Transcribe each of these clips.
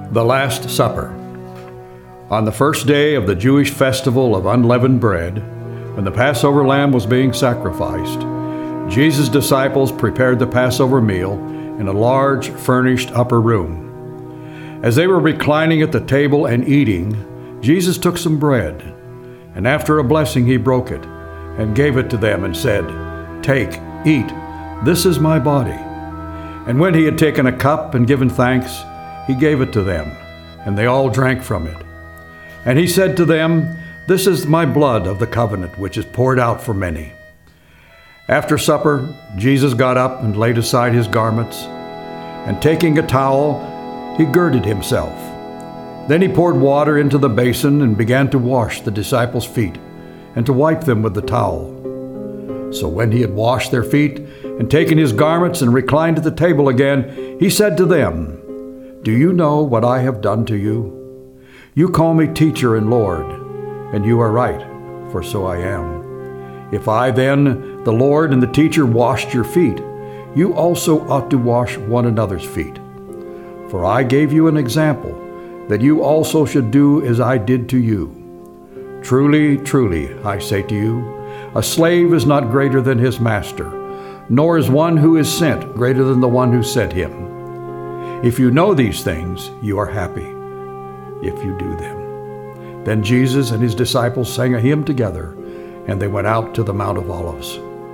The Last Supper. On the first day of the Jewish festival of unleavened bread, when the Passover lamb was being sacrificed, Jesus' disciples prepared the Passover meal in a large furnished upper room. As they were reclining at the table and eating, Jesus took some bread, and after a blessing he broke it and gave it to them and said, "Take, eat, this is my body." And when he had taken a cup and given thanks, he gave it to them, and they all drank from it. And he said to them, "This is my blood of the covenant, which is poured out for many." After supper, Jesus got up and laid aside his garments, and taking a towel, he girded himself. Then he poured water into the basin and began to wash the disciples' feet and to wipe them with the towel. So when he had washed their feet and taken his garments and reclined at the table again, he said to them, "Do you know what I have done to you? You call me teacher and Lord, and you are right, for so I am. If I then, the Lord and the teacher, washed your feet, you also ought to wash one another's feet. For I gave you an example, that you also should do as I did to you. Truly, truly, I say to you, a slave is not greater than his master, nor is one who is sent greater than the one who sent him. If you know these things, you are happy if you do them." Then Jesus and his disciples sang a hymn together, and they went out to the Mount of Olives.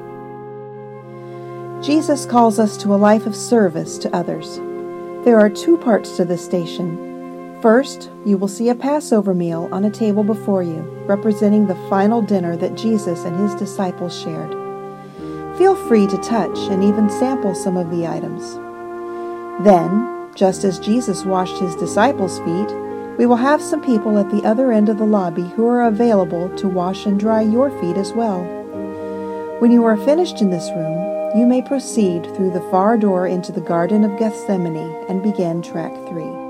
Jesus calls us to a life of service to others. There are two parts to this station. First, you will see a Passover meal on a table before you, representing the final dinner that Jesus and his disciples shared. Feel free to touch and even sample some of the items. Then, just as Jesus washed his disciples' feet, we will have some people at the other end of the lobby who are available to wash and dry your feet as well. When you are finished in this room, you may proceed through the far door into the Garden of Gethsemane and begin track 3.